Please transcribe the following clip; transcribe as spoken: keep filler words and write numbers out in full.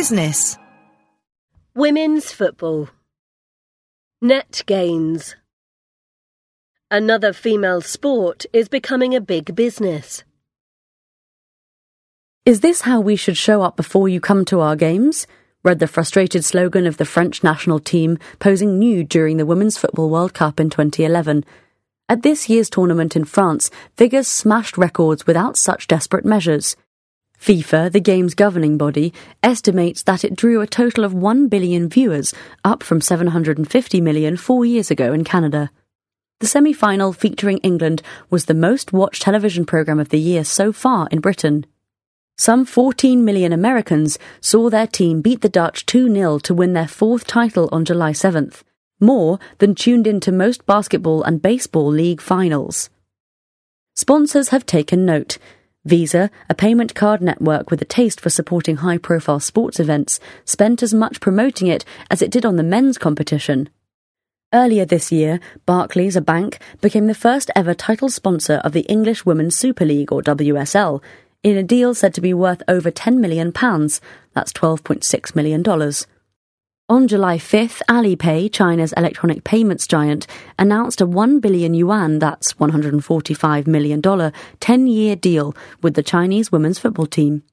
business. Women's football. Net gains. Another female sport is becoming a big business. Is this how we should show up before you come to our games? Read the frustrated slogan of the French national team posing nude during the Women's Football World Cup in twenty eleven. At this year's tournament in France, figures smashed records without such desperate measures. FIFA, the game's governing body, estimates that it drew a total of one billion viewers, up from seven hundred fifty million four years ago in Canada. The semi-final, featuring England, was the most-watched television programme of the year so far in Britain. Some fourteen million Americans saw their team beat the Dutch two nil to win their fourth title on July seventh, more than tuned into most basketball and baseball league finals. Sponsors have taken note. Visa, a payment card network with a taste for supporting high-profile sports events, spent as much promoting it as it did on the men's competition. Earlier this year, Barclays, a bank, became the first ever title sponsor of the English Women's Super League, or W S L, in a deal said to be worth over ten million pounds, that's twelve point six million dollars. On July fifth, Alipay, China's electronic payments giant, announced a one billion yuan, that's one hundred forty-five million dollars, ten-year deal with the Chinese women's football team.